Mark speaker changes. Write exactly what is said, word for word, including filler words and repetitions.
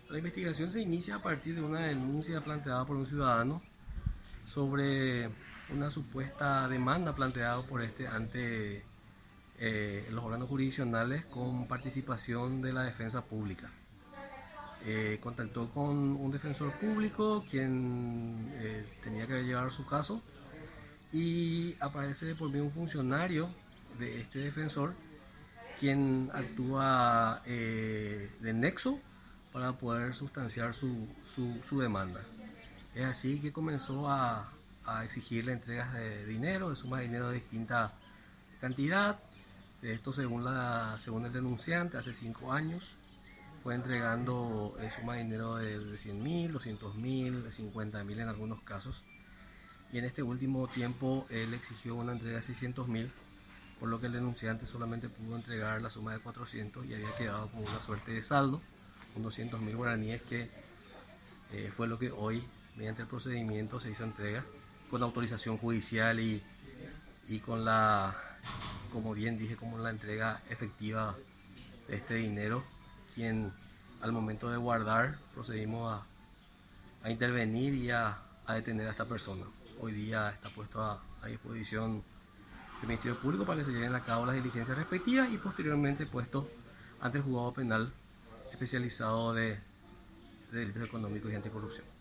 Speaker 1: La investigación se inicia a partir de una denuncia planteada por un ciudadano sobre una supuesta demanda planteada por este ante eh, los órganos jurisdiccionales con participación de la defensa pública. Eh, contactó con un defensor público quien eh, tenía que llevar su caso y aparece por medio un funcionario de este defensor quien actúa eh, de nexo para poder sustanciar su, su, su demanda. Es así que comenzó a, a exigirle entregas de dinero, de sumas de dinero de distinta cantidad. De esto, según, la, según el denunciante, hace cinco años fue entregando eh, sumas de dinero de, de cien mil, doscientos mil, cincuenta mil en algunos casos. Y en este último tiempo él exigió una entrega de seiscientos mil, por lo que el denunciante solamente pudo entregar la suma de cuatrocientos y había quedado como una suerte de saldo con doscientos mil guaraníes, que eh, fue lo que hoy, mediante el procedimiento, se hizo entrega con autorización judicial y, y con la, como bien dije, como la entrega efectiva de este dinero, quien al momento de guardar procedimos a, a intervenir y a, a detener a esta persona. Hoy día está puesto a, a disposición del Ministerio Público para que se lleven a cabo las diligencias respectivas y posteriormente puesto ante el juzgado penal especializado de, de delitos económicos y anticorrupción.